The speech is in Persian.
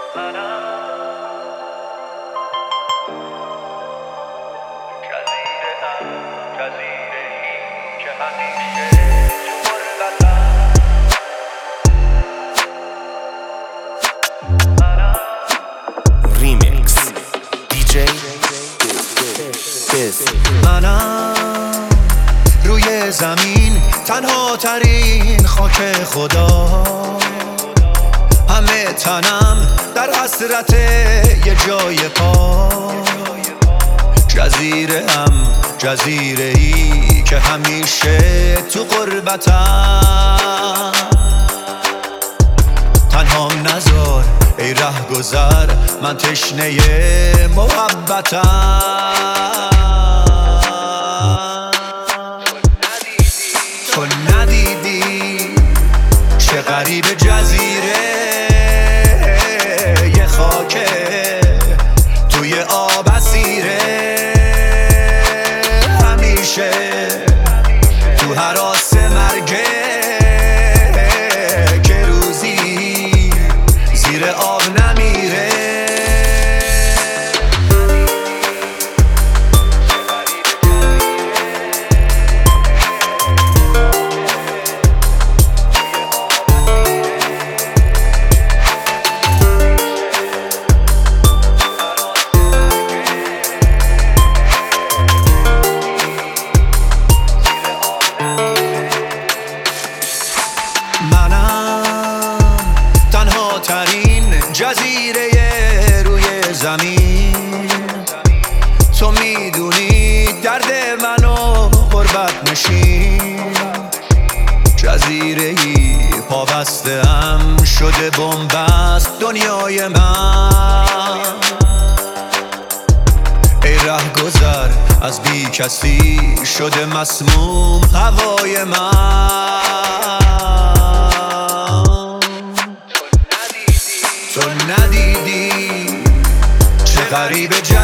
جزیره‌ای که همیشه تو غربتم. ریمیکس دیجی منم روی زمین تنها ترین خاک خدا، همه تنم در حسرت یه جای پا. جزیره‌ای که همیشه تو غربتم. تنهام نذار ای رهگذر، من تشنه محبتم. تو ندیدی چه غریب جزیره، یه خاکه توی آب اسیره. همیشه تو هراس مرگه که روزی زیر آب نمیره. جزیره روی زمین، تو میدونی درد منو غربت نشین. جزیره‌ای پابسته‌ام شده بن‌بست دنیای من. ای رهگذر از بی کسی شده مسموم هوای من. تو ندیدی چه غریب